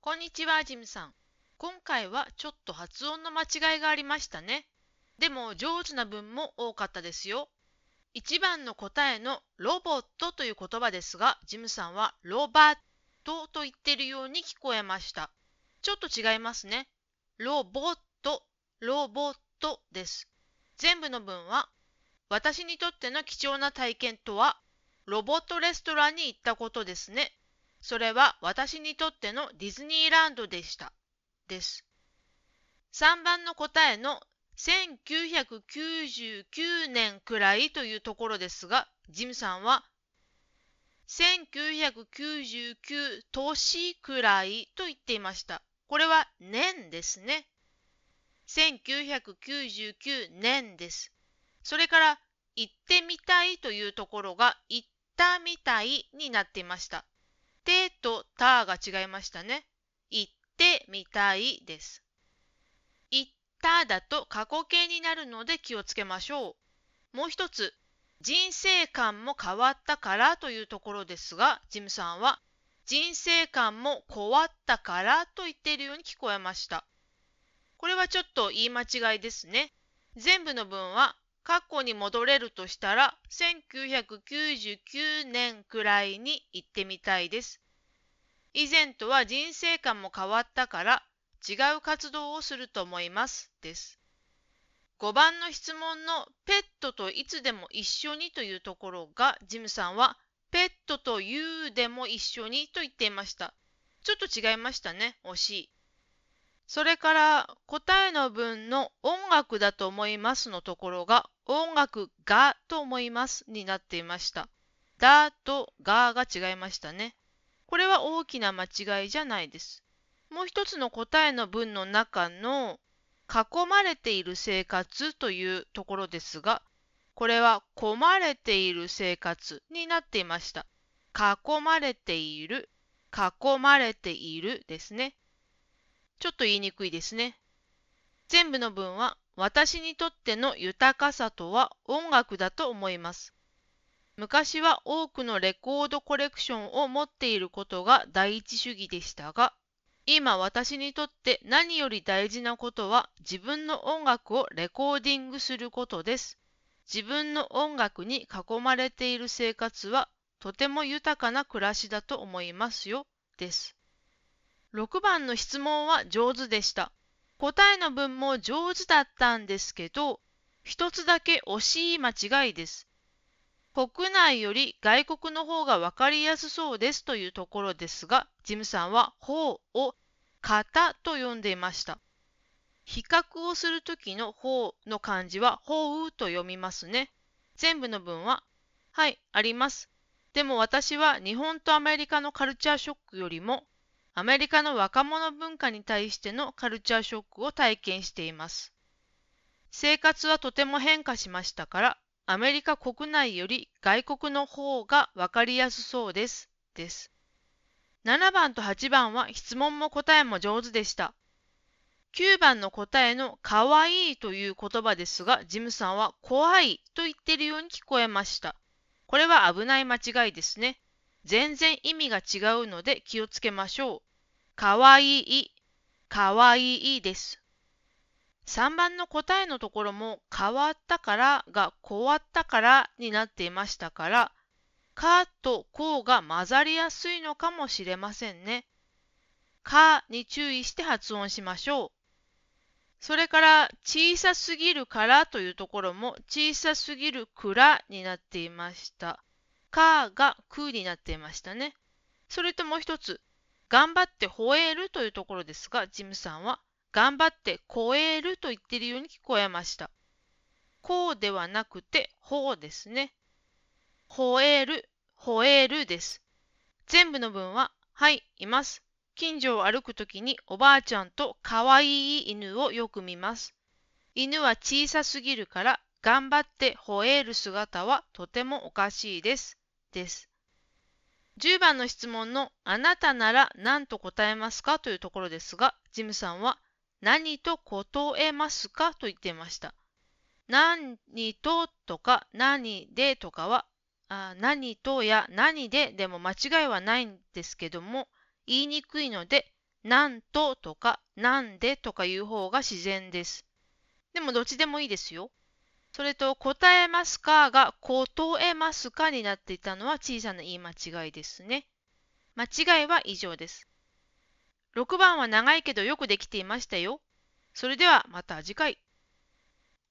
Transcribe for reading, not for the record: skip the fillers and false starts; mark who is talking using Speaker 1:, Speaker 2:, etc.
Speaker 1: こんにちは、ジムさん。今回はちょっと発音の間違いがありましたね。でも上手な文も多かったですよ。1番の答えのロボットという言葉ですが、ジムさんはロバットと言っているように聞こえました。ちょっと違いますね。ロボット、ロボットです。全部の文は、私にとっての貴重な体験とは、ロボットレストランに行ったことですね。それは私にとってのディズニーランドでした。です。3番の答えの1999年くらいというところですが、ジムさんは1999年くらいと言っていました。これは年ですね。1999年です。それから行ってみたいというところが行ったみたいになっていました。てとたが違いましたね。行ってみたいです。行っただと過去形になるので気をつけましょう。もう一つ、人生観も変わったからというところですが、ジムさんは人生観も変わったからと言っているように聞こえました。これはちょっと言い間違いですね。全部の文は過去に戻れるとしたら1999年くらいに行ってみたいです。以前とは人生観も変わったから違う活動をすると思いますです。5番の質問のペットといつでも一緒にというところがジムさんはペットと言うでも一緒にと言っていました。ちょっと違いましたね。惜しい。それから答えの文の音楽だと思いますのところが音楽がと思いますになっていました。だとがが違いましたね。これは大きな間違いじゃないです。もう一つの答えの文の中の囲まれている生活というところですが、これは込まれている生活になっていました。囲まれている、囲まれているですね。ちょっと言いにくいですね。全部の文は私にとっての豊かさとは音楽だと思います。昔は多くのレコードコレクションを持っていることが第一主義でしたが、今私にとって何より大事なことは自分の音楽をレコーディングすることです。自分の音楽に囲まれている生活はとても豊かな暮らしだと思いますよ。です。6番の質問は上手でした。答えの文も上手だったんですけど、一つだけ惜しい間違いです。国内より外国の方がわかりやすそうですというところですが、ジムさんは方を型と呼んでいました。比較をするときの方の漢字は方と読みますね。全部の文は、はい、あります。でも私は日本とアメリカのカルチャーショックよりも、アメリカの若者文化に対してのカルチャーショックを体験しています。生活はとても変化しましたから、アメリカ国内より外国の方がわかりやすそうです。です。7番と8番は質問も答えも上手でした。9番の答えのかわいいという言葉ですが、ジムさんは怖いと言っているように聞こえました。これは危ない間違いですね。全然意味が違うので気をつけましょう。かわいい、かわいいです。3番の答えのところも変わったからが変わったからになっていましたから、かとこうが混ざりやすいのかもしれませんね。かに注意して発音しましょう。それから小さすぎるからというところも小さすぎるくらになっていました。かがくになっていましたね。それともう一つ、頑張って吠えるというところですが、ジムさんは頑張って超えると言っているように聞こえました。こうではなくて、ほうですね。吠える、吠えるです。全部の文は、はい、います。近所を歩くときにおばあちゃんとかわいい犬をよく見ます。犬は小さすぎるから頑張って吠える姿はとてもおかしいです。です。10番の質問のあなたなら何と答えますかというところですが、ジムさんは何と答えますかと言っていました。何ととか何でとかは何とや何ででも間違いはないんですけども、言いにくいのでなんととかなんでとかいう方が自然です。でもどっちでもいいですよ。それと答えますかが答えますかになっていたのは小さな言い間違いですね。間違いは以上です。6番は長いけどよくできていましたよ。それではまた次回。